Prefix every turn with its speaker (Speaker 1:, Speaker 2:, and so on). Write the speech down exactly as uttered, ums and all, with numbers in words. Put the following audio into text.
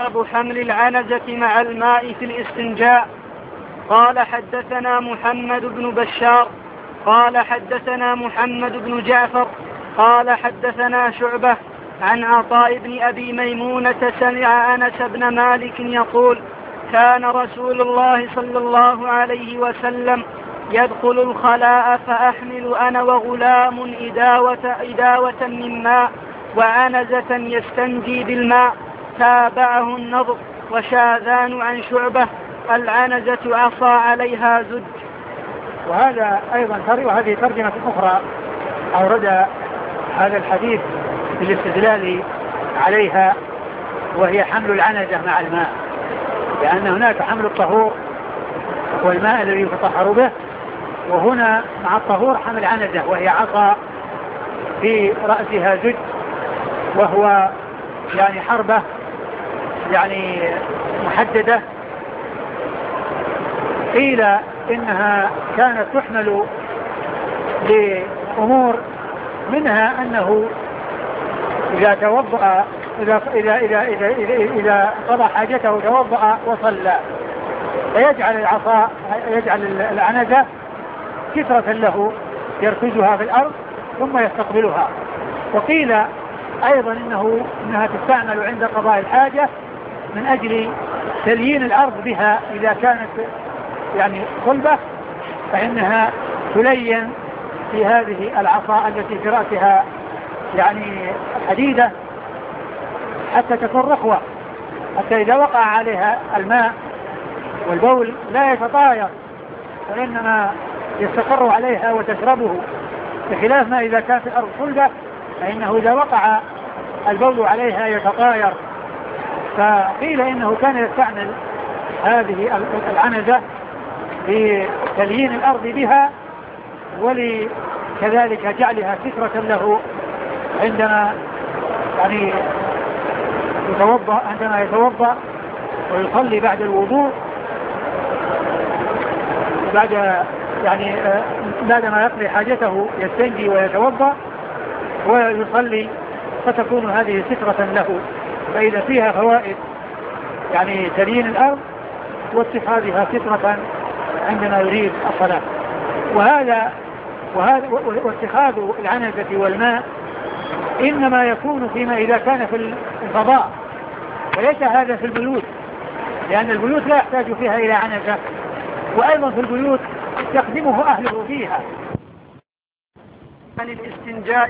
Speaker 1: باب حمل العنزة مع الماء في الاستنجاء. قال حدثنا محمد بن بشار قال حدثنا محمد بن جعفر قال حدثنا شعبة عن عطاء بن أبي ميمونة سمع أنس بن مالك يقول: كان رسول الله صلى الله عليه وسلم يدخل الخلاء فأحمل أنا وغلام إداوة, إداوة من ماء وعنزة يستنجي بالماء. تابعه النضر وشاذان عن شعبة: العنزة عصا عليها زج.
Speaker 2: وهذا أيضا وهذه ترجمة أخرى أورد هذا الحديث بالاستدلال عليها، وهي حمل العنزة مع الماء، لأن هناك حمل الطهور والماء الذي يتطهر به، وهنا مع الطهور حمل عنزة وهي عصا في رأسها زج، وهو يعني حربة يعني محددة. قيل إنها كانت تحمل لأمور، منها أنه إذا توضأ إذا إذا إذا إذا إذا, إذا قضى حاجته توضأ وصلى فيجعل العصا يجعل العنزة كثرة له يركزها في الأرض ثم يستقبلها. وقيل أيضا إنه إنها تستعمل عند قضاء الحاجة من أجل تليين الأرض بها، إذا كانت يعني صلبة فإنها تلين في هذه العصا التي في رأسها يعني حديدة حتى تكون رخوة، حتى إذا وقع عليها الماء والبول لا يتطاير، فإنما يستقر عليها وتشربه، بخلاف ما إذا كانت الأرض صلبة فإنه إذا وقع البول عليها يتطاير. فقيل إنه كان يستعمل هذه العنزة في تليين الأرض بها، ولكذلك جعلها سترة له عندما يعني يتوضأ عندما يتوضأ ويصلي بعد الوضوء، بعد يعني بعدما يقضي حاجته يستنجي ويتوضأ ويصلي، فتكون هذه سترة له. فإذا فيها فوائد يعني تليين الأرض واتخاذها سترة عندما يريد الصلاة. وهذا وهذا واتخاذ العنزة والماء إنما يكون فيما إذا كان في الفضاء، وليس هذا في البيوت، لأن البيوت لا يحتاج فيها إلى عنزة، وأيضا في البيوت يخدمه أهله فيها.
Speaker 1: عن الاستنجاء